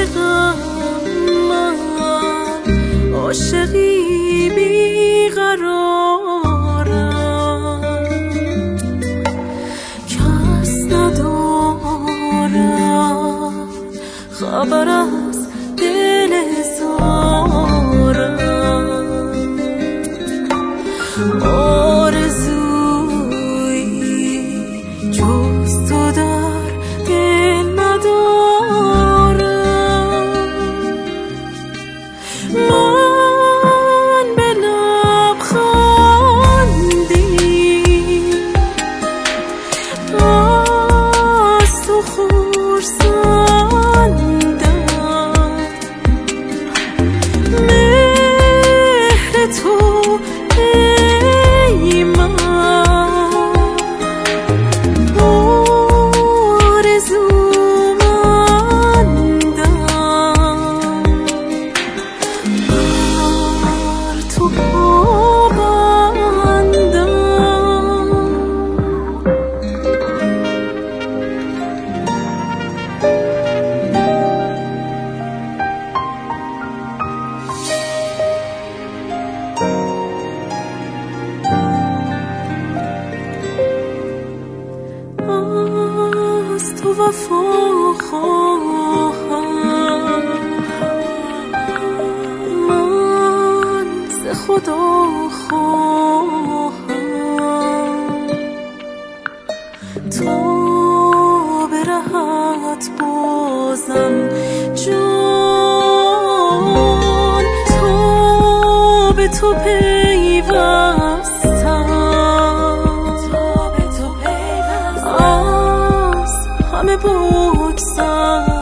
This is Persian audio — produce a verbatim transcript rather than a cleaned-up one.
عاشقم من، عاشقی بیقرارم، کس ندارم خبر از دل زارم. آرزویی جز تو در دل ندارم. من به لبخندی از تو خرسندم، مهر تو ای من آرزومندم، بر تو پابندم. از تو وفا خواهم من، ز خدا خواهم تا به رهت بازم جان، تا به تو پیوستم، همه بگذر